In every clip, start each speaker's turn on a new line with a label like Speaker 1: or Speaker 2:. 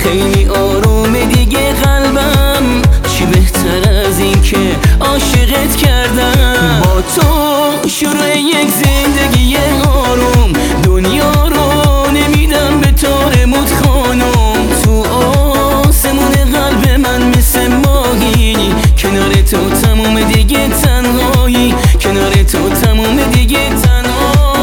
Speaker 1: خیلی آرومه دیگه قلبم، چی بهتر از این که عاشقت کردم. با تو شروع یک زندگی آروم، دنیا رو نمیدم به طارموت خانم. تو آسمون قلب من مثل ماهی، کنار تو تموم دیگه تنهایی، کنار تو تموم دیگه تنهایی.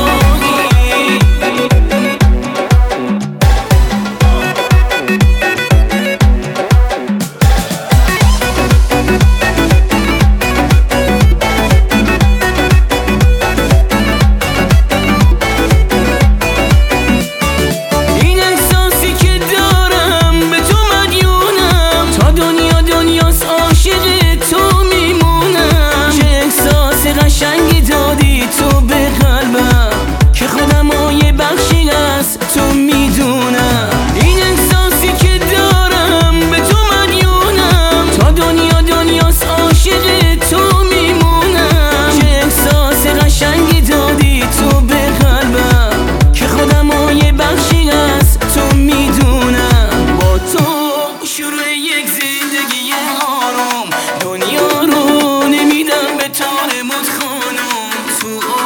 Speaker 1: قشنگی دادی تو به قلبم که خودم یه بخشی از تو